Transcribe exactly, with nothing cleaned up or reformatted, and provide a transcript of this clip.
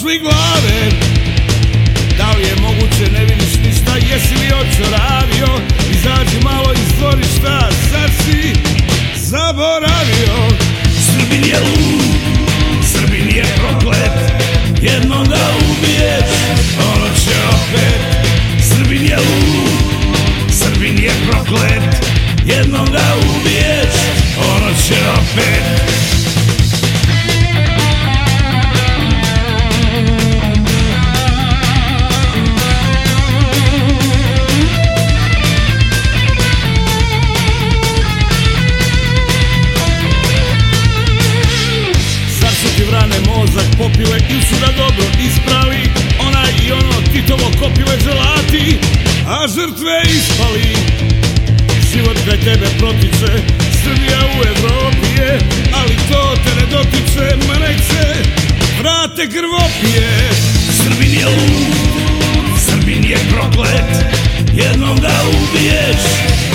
pošli glave. Da li je moguće, ne vidiš ništa, jesi li očo radio? Izađi malo iz dvorišta, sad si zaboravio. Srbin je lud, Srbin je proklet, jednom da ubiješ, ono će opet. Srbin je lud, Srbin je proklet, jednom da ubiješ, ono će opet. Vrane mozak popile ili su da dobro ispravi, ona i ono Titovo kopile želati, a žrtve ispali. Život kraj tebe protiče, Srbija u Evropi je, ali to te ne dotiče, ma nek se vrate krvopije. Srbin je lud, Srbin je proklet, jednom da ubiješ,